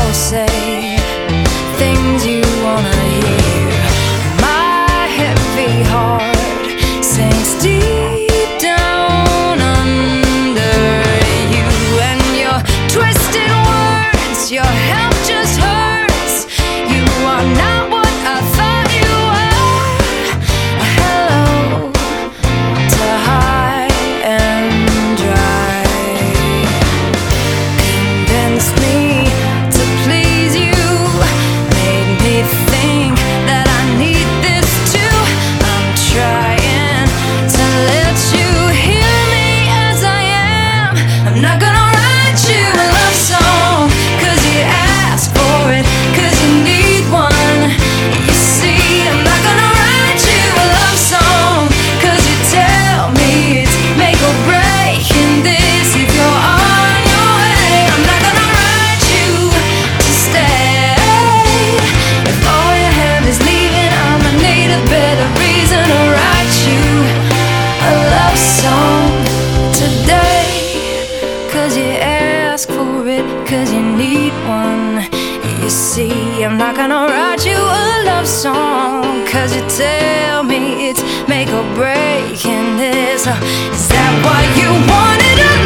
so say things you wanna hear. My heavy heart sinks deep down under you, and your twisted words, your help just hurts. You are not what I thought you were. Hello to high and dry. Convinced me to please you, made me think that I need this too. I'm trying to let you hear me as I am. I'm not gonna write you a love song, cause you ask for it, cause you need one. You see, I'm not gonna write you a love song, cause you tell me it's make or break in this if you're on your way. I'm not gonna write you to stay. If all you have is leaving, I'ma need a better reason to write you a love song today. Cause you ask for it, cause you need one. You see, I'm not gonna write you a love song, cause you tell me it's make or break in this. Is that what you wanted?